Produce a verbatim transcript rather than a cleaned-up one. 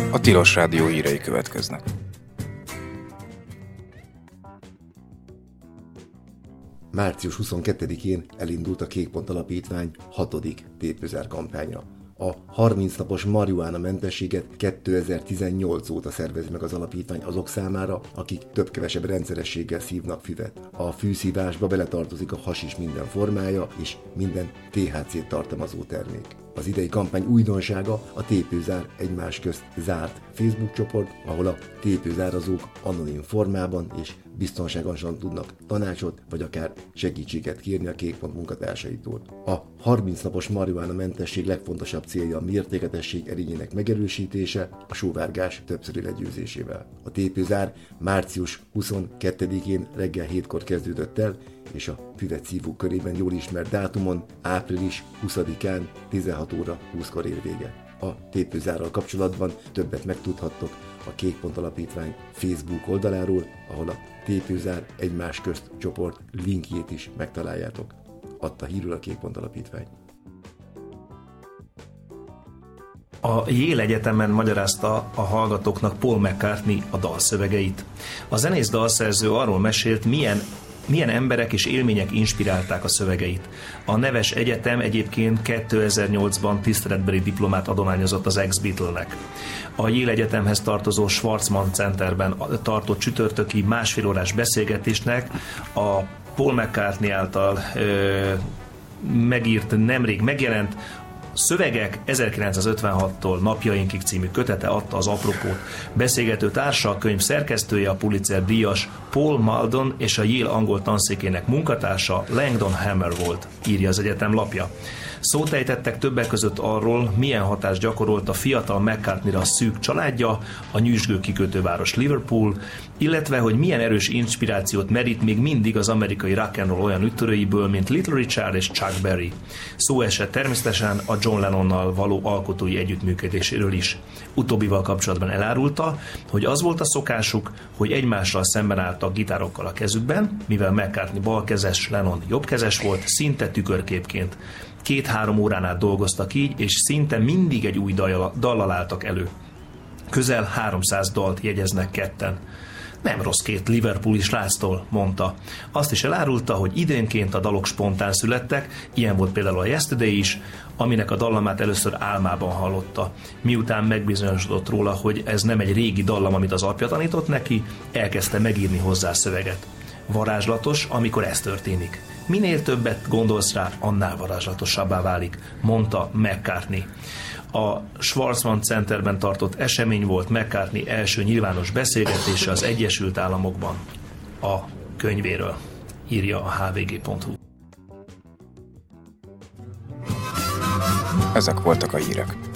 A Tilos Rádió hírei következnek. március huszonkettedikén elindult a Kékpont Alapítvány hatodik tépőzár kampánya. A harminc napos marihuána-mentességet kétezer-tizennyolc óta szervezi meg az alapítvány azok számára, akik több-kevesebb rendszerességgel szívnak füvet. A fűszívásba beletartozik a hasis minden formája és minden té há cét tartalmazó termék. Az idei kampány újdonsága a tépőzár egymás közt zárt Facebook csoport, ahol a tépőzárazók anonim formában és biztonságosan tudnak tanácsot vagy akár segítséget kérni a Kékpont munkatársaitól. A harminc napos marihuána-mentesség legfontosabb célja a mértékletesség erényének megerősítése a sóvárgás többszöri legyőzésével. A tépőzár március huszonkettedikén reggel hétkor kezdődött el, és a füvet szívók körében jól ismert dátumon, április huszadikán tizenhat óra húszkor ér vége. A tépőzárral kapcsolatban többet megtudhattok a Kékpont Alapítvány Facebook oldaláról, ahol a tépőzár egymás közt csoport linkjét is megtaláljátok. Adta hírül a Kékpont Alapítvány. A Yale Egyetemen magyarázta a hallgatóknak Paul McCartney a dalszövegeit. A zenész dalszerző arról mesélt, milyen milyen emberek és élmények inspirálták a szövegeit. A neves egyetem egyébként kétezer-nyolcban tiszteletbeli diplomát adományozott az ex-Beatle-nek. A Yale Egyetemhez tartozó Schwarzman Centerben tartott csütörtöki másfél órás beszélgetésnek a Paul McCartney által ö, megírt, nemrég megjelent Szövegek ezerkilencszázötvenhattól napjainkig című kötete adta az apropót. Beszélgető társa, a könyv szerkesztője, a Pulitzer díjas Paul Maldon és a Yale angol tanszékének munkatársa Langdon Hammer volt, írja az egyetem lapja. Szót ejtettek többek között arról, milyen hatást gyakorolt a fiatal McCartneyra a szűk családja, a nyüzsgő kikötőváros Liverpool, illetve hogy milyen erős inspirációt merít még mindig az amerikai rock and roll olyan üttörőiből, mint Little Richard és Chuck Berry. Szó esett természetesen a John Lennonnal való alkotói együttműködéséről is. Utóbbival kapcsolatban elárulta, hogy az volt a szokásuk, hogy egymással szemben álltak gitárokkal a kezükben, mivel McCartney balkezes, Lennon jobbkezes volt, szinte tükörképként. Két-három órán át dolgoztak így, és szinte mindig egy új dallal, dallal álltak elő. Közel háromszáz dalt jegyeznek ketten. Nem rossz két liverpooli sráctól, mondta. Azt is elárulta, hogy időnként a dalok spontán születtek, ilyen volt például a Yesterday is, aminek a dallamát először álmában hallotta. Miután megbizonyosodott róla, hogy ez nem egy régi dallam, amit az apja tanított neki, elkezdte megírni hozzá szöveget. Varázslatos, amikor ez történik. Minél többet gondolsz rá, annál varázslatosabbá válik, mondta McCartney. A Schwarzman Centerben tartott esemény volt McCartney első nyilvános beszélgetése az Egyesült Államokban a könyvéről, írja a há vé gé pont hú. Ezek voltak a hírek.